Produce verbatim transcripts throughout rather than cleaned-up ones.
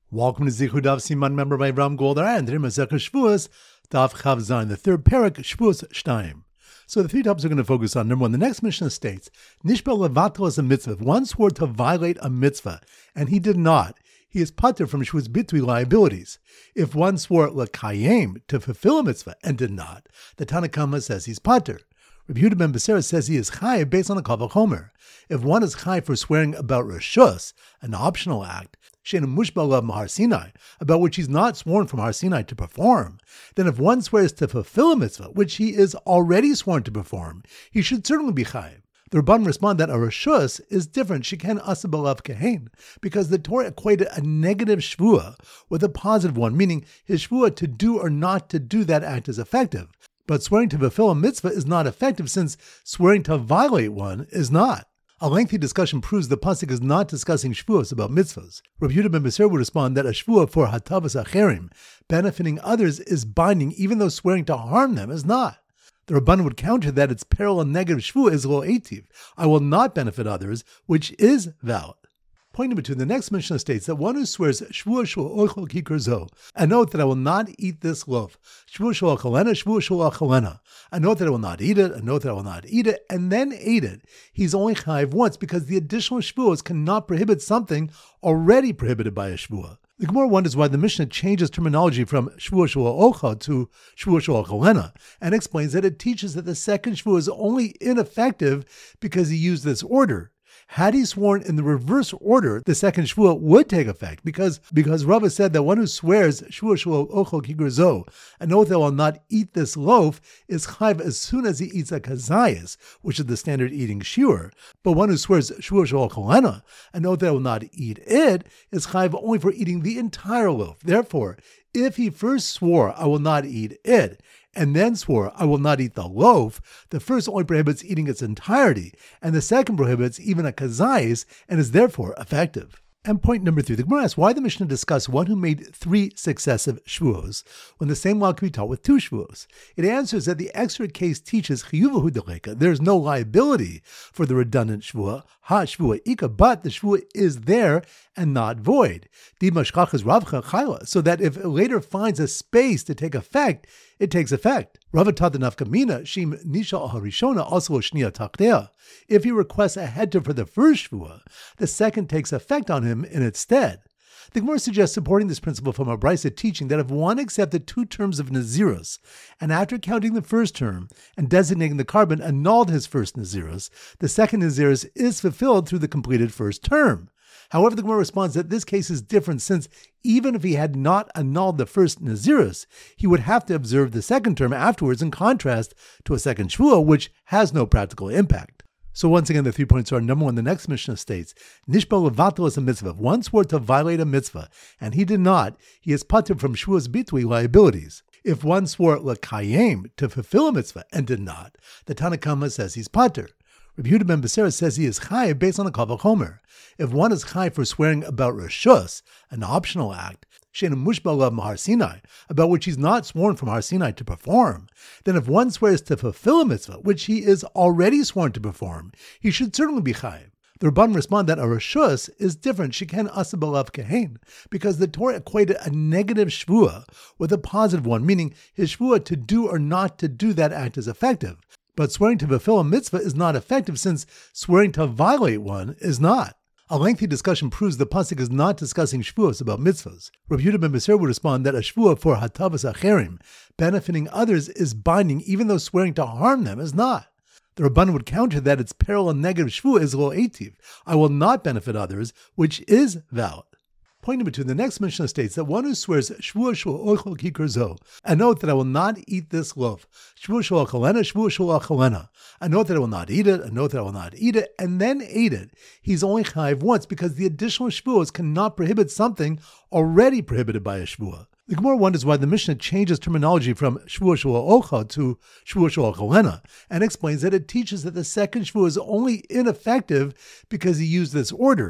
Welcome to Zichud Daf Siman, member by Ram Goldar, and today Masechah Shavuos, Daf Chav Zayin, the third parak, Shavuos Shtayim. So the three topics we're going to focus on. Number one, the next Mishnah states, Nishbal levatel is a mitzvah. If one swore to violate a mitzvah, and he did not, he is pater from Shavuos bitui liabilities. If one swore lekayem, to fulfill a mitzvah, and did not, the Tanna Kama says he's pater. Rabbi Yehuda ben Beseira says he is chai based on a kavach homer. If one is chai for swearing about reshus, an optional act, she'en mushbal mahar Sinai, about which he's not sworn from Har Sinai to perform, then if one swears to fulfill a mitzvah, which he is already sworn to perform, he should certainly be chai. The Rabban respond that a reshus is different, sheken asabalav kehen, because the Torah equated a negative shvua with a positive one, meaning his shvua to do or not to do that act is effective. But swearing to fulfill a mitzvah is not effective, since swearing to violate one is not. A lengthy discussion proves the pasuk is not discussing shvuos about mitzvahs. Rabbi Yehuda ben Beseira would respond that a shvuah for hatavas acherim, benefiting others, is binding, even though swearing to harm them is not. The Rabban would counter that its parallel negative shvuah is lo etiv, I will not benefit others, which is valid. Point number two, the next Mishnah states that one who swears shvuah shul ochel kikar zo, an oath that I will not eat this loaf, shvuah shul achalena, shvuah shul achalena, an oath that I will not eat it, an oath that I will not eat it, and then ate it, he's only chayiv once, because the additional shvuahs cannot prohibit something already prohibited by a shvuah. The Gemara wonders why the Mishnah changes terminology from shvuah shul ochel to shvuah shul achalena, and explains that it teaches that the second shvuah is only ineffective because he used this order. Had he sworn in the reverse order, the second shvuah would take effect, because because Rava said that one who swears shvuah shul ochel kikar zo, an oath that will not eat this loaf, is chayv as soon as he eats a kazayas, which is the standard eating shiur. But one who swears shvuah shul achalena, an oath that will not eat it, is chayv only for eating the entire loaf. Therefore, if he first swore, I will not eat it, and then swore, I will not eat the loaf, the first only prohibits eating its entirety, and the second prohibits even a kazayis, and is therefore effective. And point number three, the Gemara asks why the Mishnah discussed one who made three successive shvuos, when the same law can be taught with two shvuos. It answers that the extra case teaches chiyuvahu deleka, there is no liability for the redundant shvua, ha shvua ika, but the shvua is there and not void. Di mashchachas ravcha chayla, so that if it later finds a space to take effect, it takes effect. Rava taught the nafkamina, shim nisha harishona also shnia takdea. If he requests a heter for the first shvua, the second takes effect on him in its stead. The Gemara suggests supporting this principle from a brisa teaching that if one accepted two terms of nazirus, and after counting the first term and designating the carbon annulled his first nazirus, the second nazirus is fulfilled through the completed first term. However, the Gemara responds that this case is different, since even if he had not annulled the first nazirus, he would have to observe the second term afterwards, in contrast to a second shvuah, which has no practical impact. So once again, the three points are, number one, the next Mishnah states, Nishbal levatel is a mitzvah. If one swore to violate a mitzvah, and he did not, he is pater from shvuas bitui liabilities. If one swore lekayem, to fulfill a mitzvah, and did not, the Tanna Kama says he's pater. Rabbi Yehuda ben Beseira says he is chai based on a kavach homer. If one is chai for swearing about reshus, an optional act, she'en mushbal mahar Sinai, about which he's not sworn from Har Sinai to perform, then if one swears to fulfill a mitzvah, which he is already sworn to perform, he should certainly be chai. The Rabban respond that a reshus is different, sheken asabalav kehen, because the Torah equated a negative shvua with a positive one, meaning his shvua to do or not to do that act is effective. But swearing to fulfill a mitzvah is not effective, since swearing to violate one is not. A lengthy discussion proves the pasuk is not discussing shvuos about mitzvahs. Rabbi Yehuda ben Beseira would respond that a shvuah for hatavas acherim, benefiting others, is binding, even though swearing to harm them is not. The Rabban would counter that its parallel negative shvuah is lo etiv, I will not benefit others, which is valid. Point number two, the next Mishnah states that one who swears shvuah shul ochel kikar zo, an oath that I will not eat this loaf, shvuah shul achalena, shvuah shul achalena, an oath that I will not eat it, an oath that I will not eat it, and then ate it, he's only chayiv once, because the additional shvuahs cannot prohibit something already prohibited by a shvuah. The Gemara wonders why the Mishnah changes terminology from shvuah shul ochel to shvuah shul achalena, and explains that it teaches that the second shvuah is only ineffective because he used this order.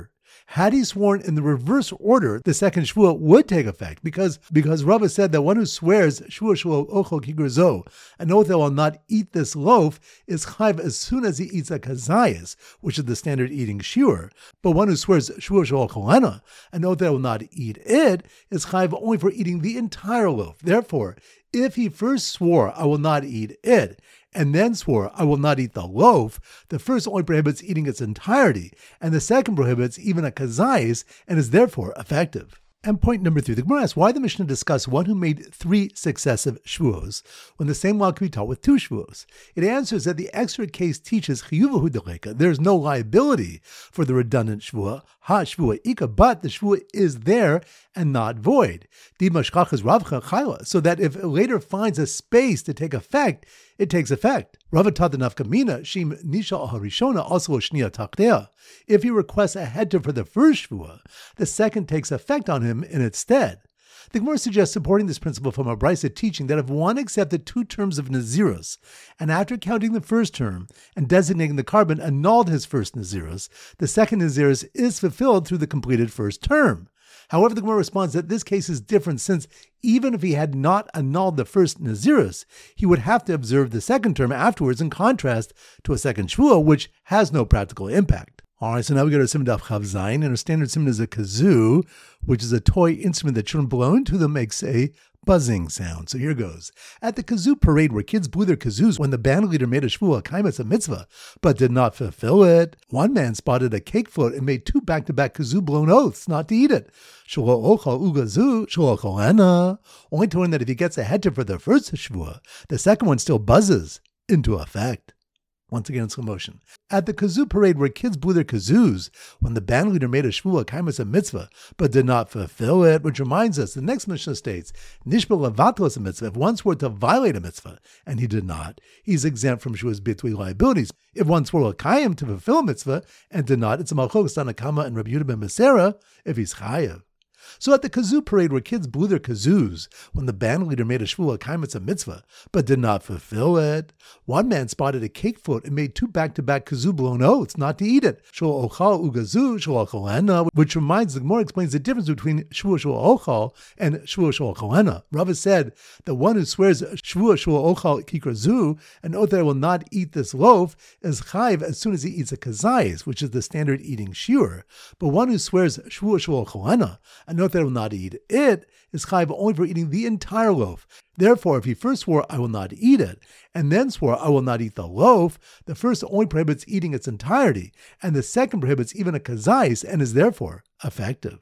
Had he sworn in the reverse order, the second shvuah would take effect, because because Rava said that one who swears shvuah shelo ochel kigrazo, an oath that will not eat this loaf, is chayv as soon as he eats a kazayas, which is the standard eating shiur. But one who swears shvuah shelo kolena, an oath that will not eat it, is chayv only for eating the entire loaf. Therefore, if he first swore, I will not eat it, and then swore, I will not eat the loaf, the first only prohibits eating its entirety, and the second prohibits even a kazayis, and is therefore effective. And point number three, the Gemara asks why the Mishnah discussed one who made three successive shvuos, when the same law can be taught with two shvuos. It answers that the extra case teaches chiyuvahu deleka, there is no liability for the redundant shvuah, ha shvuah ika, but the shvuah is there and not void. So that if it later finds a space to take effect, it takes effect. Rava taught the nafkamina, shim nisha harishona also shnia takdea. If he requests a heter for the first shvuah, the second takes effect on him in its stead. The Gemara suggests supporting this principle from a brisa teaching that if one accepted two terms of nazirus, and after counting the first term and designating the carbon annulled his first nazirus, the second nazirus is fulfilled through the completed first term. However, the Gemara responds that this case is different, since even if he had not annulled the first nazirus, he would have to observe the second term afterwards, in contrast to a second shvuah, which has no practical impact. All right, so now we go to Siman Daf Chav Zayin, and our standard siman is a kazoo, which is a toy instrument that children blow into them, makes a buzzing sound. So here goes. At the kazoo parade where kids blew their kazoos when the band leader made a shvuah kaimas a mitzvah, but did not fulfill it, one man spotted a cake float and made two back-to-back kazoo blown oaths not to eat it. Shelo ochal ugazu, shelo kolena. Only to learn that if he gets a heter for the first shvuah, the second one still buzzes into effect. Once again in slow motion. At the kazoo parade where kids blew their kazoos when the band leader made a shvuah kaimas a mitzvah, but did not fulfill it, which reminds us, the next Mishnah states, nishbel levatlos a mitzvah, if one swore to violate a mitzvah, and he did not, he's exempt from shvuah's bitui liabilities. If one swore l'kayim to fulfill a mitzvah, and did not, it's a malchok Tanakama and Rabbi Yehuda ben Masera, if he's chayav. So at the kazoo parade where kids blew their kazoos when the band leader made a shvuah kaimas a mitzvah, but did not fulfill it, one man spotted a cake float and made two back-to-back kazoo blown oaths not to eat it. Shul ochal ugazu, shul ochalena, which reminds, the Gemara explains the difference between shvuah shul ochal and shvuah shul ochalena. Rava said the one who swears shvuah shul ochal kikrazu, an oath that I will not eat this loaf, is chayv as soon as he eats a kazayis, which is the standard eating shiur. But one who swears shvuah shul ochalena, an oath that I will not eat it, is chayv only for eating the entire loaf. Therefore, if he first swore, I will not eat it, and then swore, I will not eat the loaf, the first only prohibits eating its entirety, and the second prohibits even a kazais, and is therefore effective.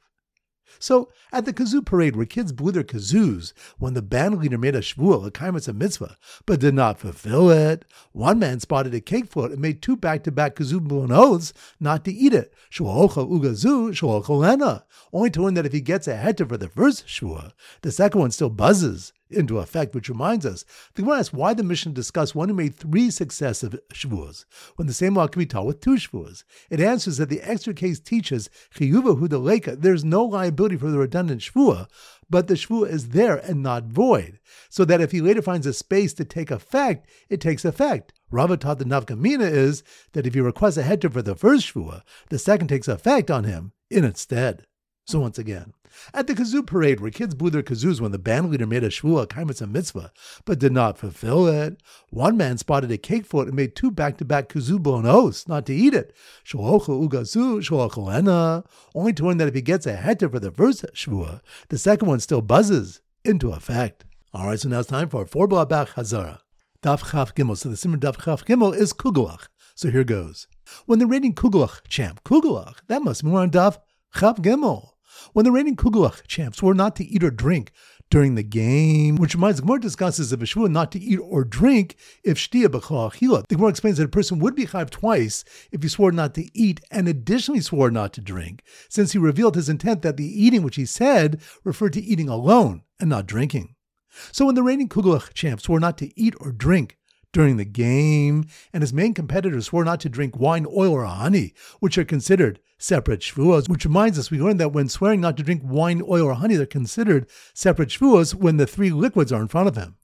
So, at the kazoo parade where kids blew their kazoos when the band leader made a shvuah, a kaimas a mitzvah, but did not fulfill it, one man spotted a cake float and made two back-to-back kazoo blown oaths not to eat it. Shuocha ugazu, shuocholena. Only to learn that if he gets a heter for the first shvuah, the second one still buzzes into effect, which reminds us, the Gemara asks why the Mishnah discussed one who made three successive shvuahs, when the same law can be taught with two shvuahs. It answers that the extra case teaches chiyuvahu deleka, there's no liability for the redundant shvuah, but the shvuah is there and not void, so that if he later finds a space to take effect, it takes effect. Rava taught the nafkamina is that if he requests a heter for the first shvuah, the second takes effect on him in its stead. So once again, at the kazoo parade where kids blew their kazoos when the band leader made a shvuah kaimas a mitzvah, but did not fulfill it, one man spotted a cake float and made two back-to-back kazoo blown oaths not to eat it. Shuocha ugazu, shuocholena. Only to learn that if he gets a heter for the first shvuah, the second one still buzzes into effect. All right, so now it's time for four blabach hazara. Daf Chaf Gimel. So the simmer Daf Chaf Gimel is kugelach. So here goes. When the reigning kugelach champ, kugelach, that must be more on Daf Chaf Gimel. When the reigning kugelach champs were not to eat or drink during the game, which reminds, the Gemara discusses if a shvuah not to eat or drink if shtia b'chol achila. The Gemara explains that a person would be chayv twice if he swore not to eat and additionally swore not to drink, since he revealed his intent that the eating which he said referred to eating alone and not drinking. So when the reigning kugelach champ swore not to eat or drink during the game, and his main competitors swore not to drink wine, oil, or honey, which are considered separate shvuahs, which reminds us, we learned that when swearing not to drink wine, oil, or honey, they're considered separate shvuahs when the three liquids are in front of him.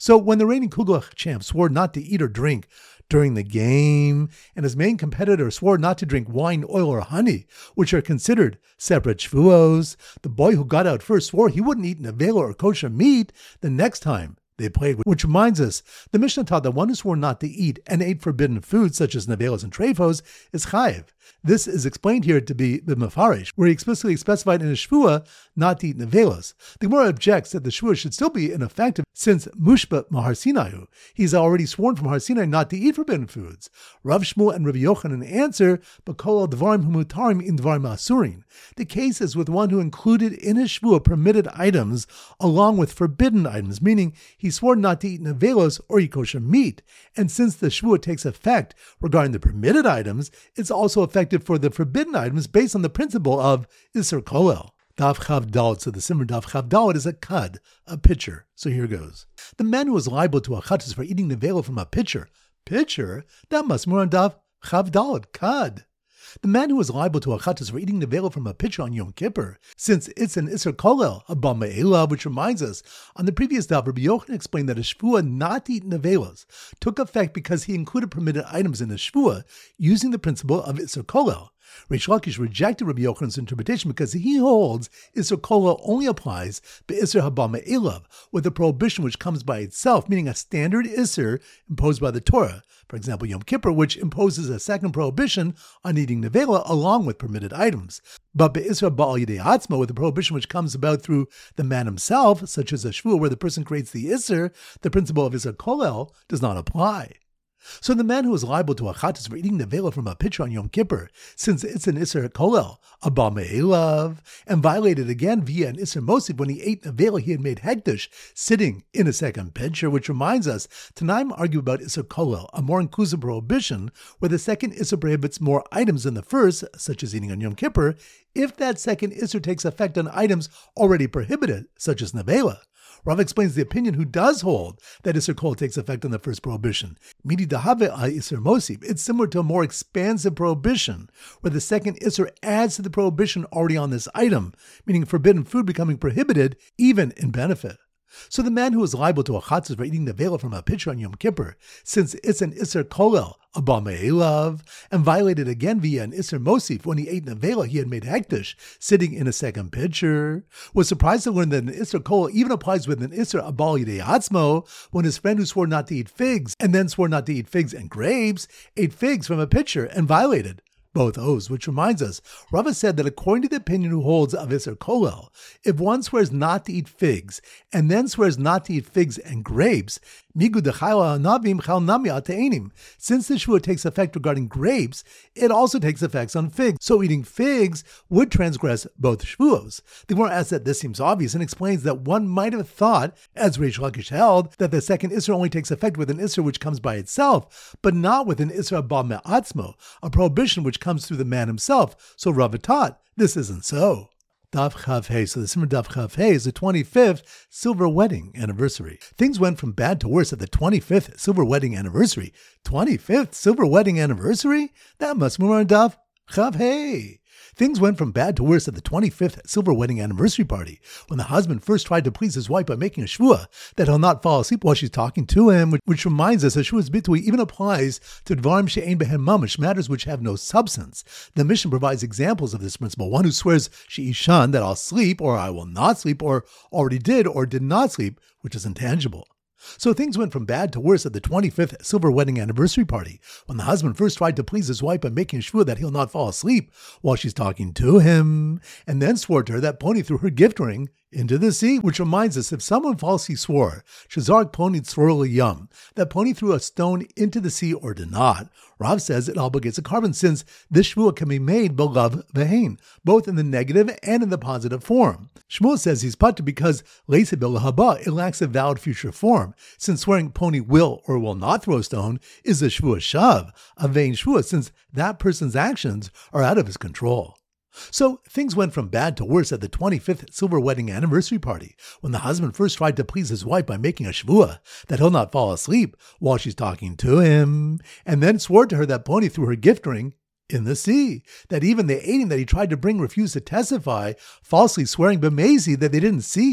So when the reigning Kugelach champ swore not to eat or drink during the game, and his main competitor swore not to drink wine, oil, or honey, which are considered separate shvuos, the boy who got out first swore he wouldn't eat nevela or kosher meat the next time they played, which reminds us, the Mishnah taught that one who swore not to eat and ate forbidden foods such as nevelas and treifos is chayiv. This is explained here to be the Mefarish, where he explicitly specified in his shvua not to eat nevelas. The Gemara objects that the shvua should still be ineffective since mushba mahar sinayu. He's already sworn from Har Sinai not to eat forbidden foods. Rav Shmuel and Rabbi Yochanan answer, "B'kol dvarim humutarim in dvarim asurin." The case is with one who included in his shvua permitted items along with forbidden items, meaning he swore not to eat nevelos or eat kosher meat. And since the shvua takes effect regarding the permitted items, it's also effective for the forbidden items based on the principle of Isser Kolel. Daf Chav Dalet, so the Simmer Daf Chav Dalet is a kad, a pitcher. So here goes. The man who was liable to a chatas for eating nevela from a pitcher, pitcher, that must more on Daf Chav Dalet, kad. The man who was liable to a chatas for eating nevela from a pitcher on Yom Kippur, since it's an Isser Kolel, a Bal Me'ela, which reminds us, on the previous Daf, Rabbi Yochanan explained that a shvua not to eat nevelas took effect because he included permitted items in a shvua using the principle of Isser Kolel. Reish Lakish rejected Rabbi Yochanan's interpretation because he holds Isser Kolel only applies to Isser Haba Me'elav, with a prohibition which comes by itself, meaning a standard Isser imposed by the Torah. For example, Yom Kippur, which imposes a second prohibition on eating nevela along with permitted items. But Be'isra Ba'al Yidei Atzmo, with a prohibition which comes about through the man himself, such as a shvua where the person creates the Isser, the principle of Isser Kolel does not apply. So the man who is liable to a chatas for eating nevela from a pitcher on Yom Kippur, since it's an Isser Kolel, a Bal Me'elav, and violated again via an Isser Mosif when he ate nevela he had made hekdesh, sitting in a second pitcher, which reminds us, Tanaim argue about Isser Kolel, a more inclusive prohibition, where the second Isser prohibits more items than the first, such as eating on Yom Kippur, if that second Isser takes effect on items already prohibited, such as nevela. Rav explains the opinion who does hold that Isser Kol takes effect on the first prohibition. Midi dahave a Isser Mosif. It's similar to a more expansive prohibition, where the second Isser adds to the prohibition already on this item, meaning forbidden food becoming prohibited even in benefit. So the man who is liable to a chatzos for eating nevela from a pitcher on Yom Kippur, since it's an Isser Kolel, a Bal Me'elav, and violated again via an Isser Mosif when he ate nevela he had made hekdesh, sitting in a second pitcher, was surprised to learn that an Isser Kolel even applies with an Isser Abal Yidei Atzmo when his friend who swore not to eat figs, and then swore not to eat figs and grapes, ate figs from a pitcher and violated both oaths, which reminds us, Rava said that according to the opinion who holds of Isser Kolel, if one swears not to eat figs and then swears not to eat figs and grapes, migu dechayla hanavim chal nami ateinim. Since the shvua takes effect regarding grapes, it also takes effects on figs. So eating figs would transgress both shvuos. The Gemara asks that this seems obvious and explains that one might have thought, as Reish Lakish held, that the second Isser only takes effect with an Isser which comes by itself, but not with an Isser Bal Me'atzmo, a prohibition which comes through the man himself. So Rava taught this isn't so. Daf Chav Hey. So the Simmer Daf Chav Hey is the twenty-fifth silver wedding anniversary. Things went from bad to worse at the twenty-fifth silver wedding anniversary. twenty-fifth silver wedding anniversary? That must be on Daf Chav Hey. Things went from bad to worse at the twenty-fifth silver wedding anniversary party, when the husband first tried to please his wife by making a shvua that he'll not fall asleep while she's talking to him, which, which reminds us that shvua's bitui even applies to dvarim she'ein behen mamash, matters which have no substance. The Mishnah provides examples of this principle. One who swears she'ishan, that I'll sleep, or I will not sleep, or already did or did not sleep, which is intangible. So things went from bad to worse at the twenty-fifth silver wedding anniversary party, when the husband first tried to please his wife by making a shvua that he'll not fall asleep while she's talking to him, and then swore to her that Poni threw her gift ring into the sea, which reminds us, if someone falsely swore, Shazark Poni Tzror Yum, that Poni threw a stone into the sea or did not, Rav says it obligates a carbon, since this shvua can be made b'lav v'hein, both in the negative and in the positive form. Shmuel says he's patur because leise b'lahaba, it lacks a valid future form, since swearing Poni will or will not throw a stone is a shvua shav, a vain shvua, since that person's actions are out of his control. So things went from bad to worse at the twenty-fifth silver wedding anniversary party, when the husband first tried to please his wife by making a shvua that he'll not fall asleep while she's talking to him, and then swore to her that Poni threw her gift ring in the sea, that even the aiding that he tried to bring refused to testify, falsely swearing b'mezi that they didn't see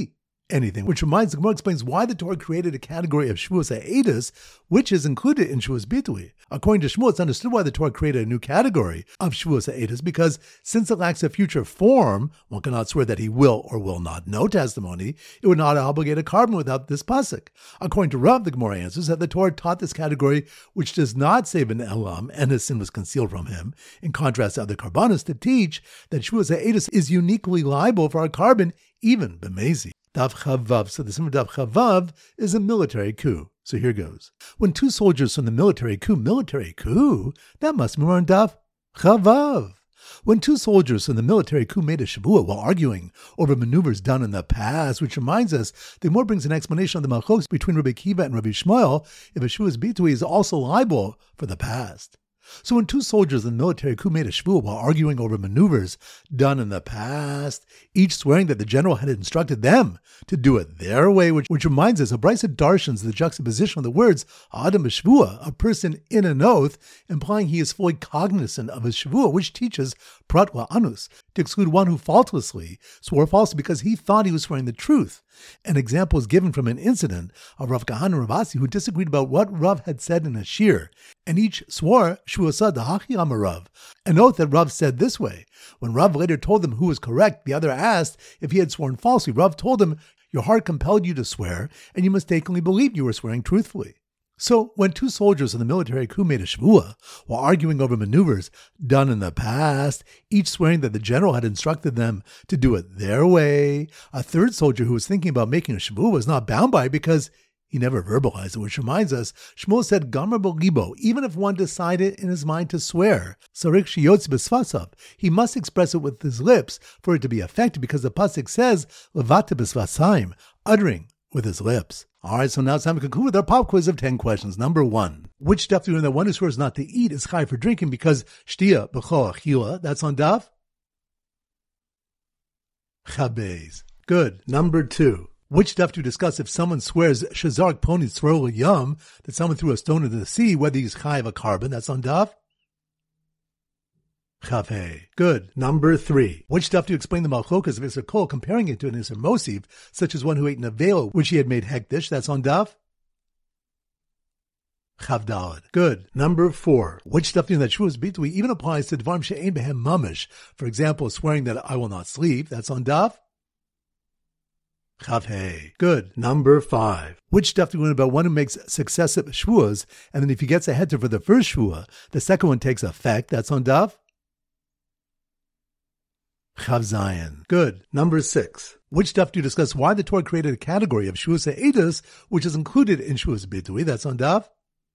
anything, which reminds, the Gemara explains why the Torah created a category of Shavuos Ha'edus, which is included in Shavuos Bitui. According to Shmuel, it's understood why the Torah created a new category of Shavuos Ha'edus, because since it lacks a future form, one cannot swear that he will or will not know testimony. It would not obligate a carbon without this pasuk. According to Rav, the Gemara answers that the Torah taught this category, which does not save an elam, and his sin was concealed from him, in contrast to other karbanos, to teach that Shavuos Ha'edus is uniquely liable for a carbon, even b'mezi. Dav Chavav. So the symbol Dav Chavav is a military coup. So here goes. When two soldiers from the military coup, military coup, that must be more on Dav Chavav. When two soldiers from the military coup made a shavua while arguing over maneuvers done in the past, which reminds us, the Gemara brings an explanation of the malchos between Rabbi Kiva and Rabbi Shmuel, if a Shavuos Bitui is also liable for the past. So when two soldiers in the military coup made a shvuah while arguing over maneuvers done in the past, each swearing that the general had instructed them to do it their way, which, which reminds us of Brisa Darshans, the juxtaposition of the words Adam b'shvuah, a person in an oath, implying he is fully cognizant of his shvuah, which teaches prat anus, to exclude one who faultlessly swore falsely because he thought he was swearing the truth. An example is given from an incident of Rav Kahan and Rav Asi, who disagreed about what Rav had said in a shir, and each swore shvuah dahachi amar Rav, an oath that Rav said this way. When Rav later told them who was correct, the other asked if he had sworn falsely. Rav told him, "Your heart compelled you to swear, and you mistakenly believed you were swearing truthfully." So, when two soldiers in the military coup made a shvuah while arguing over maneuvers done in the past, each swearing that the general had instructed them to do it their way, a third soldier who was thinking about making a shvuah was not bound by it because he never verbalized it, which reminds us, Shmuel said, Gamar b'libo, even if one decided in his mind to swear, Sarich sheyotzi b'svasav, he must express it with his lips for it to be effective, because the pasuk says, levate b'svasayim, uttering with his lips. All right, so now it's time to conclude with our pop quiz of ten questions. Number one, which daf do you know that one who swears not to eat is chai for drinking because shtia b'chol achila? That's on daf Chabez. Good. Number two, which daf do you discuss if someone swears shazark poni tzrol yum, that someone threw a stone into the sea, whether he's chai of a carbon? That's on daf Chavei. Good. Number three. Which daf do you explain the malchokas of Isser Kol, comparing it to an Isser Mosiv, such as one who ate in a veil which he had made hektish? That's on daf Chavdalad. Good. Number four. Which daf do you know that Shavuos Bitui even applies to Dvarim she'ein behem mamish? For example, swearing that I will not sleep. That's on daf Chavhei. Good. Number five. Which daf do you learn about one who makes successive shvuas, and then if he gets a heter for the first shvua, the second one takes effect? That's on daf Chav Zayin. Good. Number six. Which daf do you discuss why the Torah created a category of Shavuos Ha'edus, which is included in Shavuos Bitui? That's on daf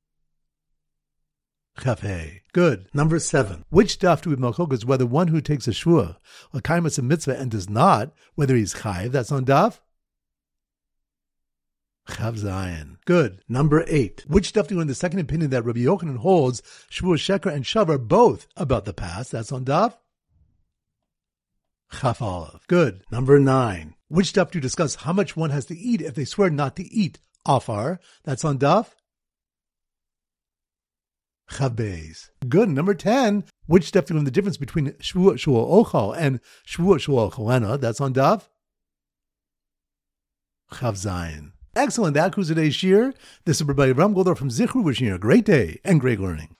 Chavhei. Good. Number seven. Which daf do we malchokas whether one who takes a shvuah, a kaimas a mitzvah, and does not, whether he's chayiv? That's on daf Chav Zayin. Good. Number eight. Which daf do you learn the second opinion that Rabbi Yochanan holds Shavuos Sheker and Shav are both about the past? That's on daf Chaf Aleph. Good. Number nine. Which daf do you discuss how much one has to eat if they swear not to eat afar? That's on daf Chav Beis. Good. Number ten. Which daf do you learn the difference between Shvuah Shul Ochal and Shvuah Shul Cholena? That's on daf Chav Zayin. Excellent. That concludes today's shir. This is Rabbi Ram Goldar from Zichru, wishing you a great day and great learning.